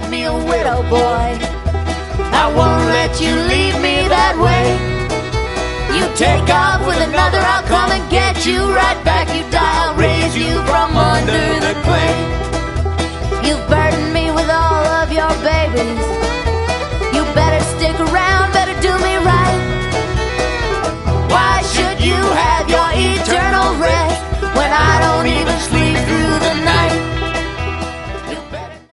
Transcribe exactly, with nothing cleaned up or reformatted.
me a widow, boy. I won't let you leave me that way. You take off with another, I'll come and get you right back. You die, I'll raise you from under the clay. You've burdened me with all of your babies.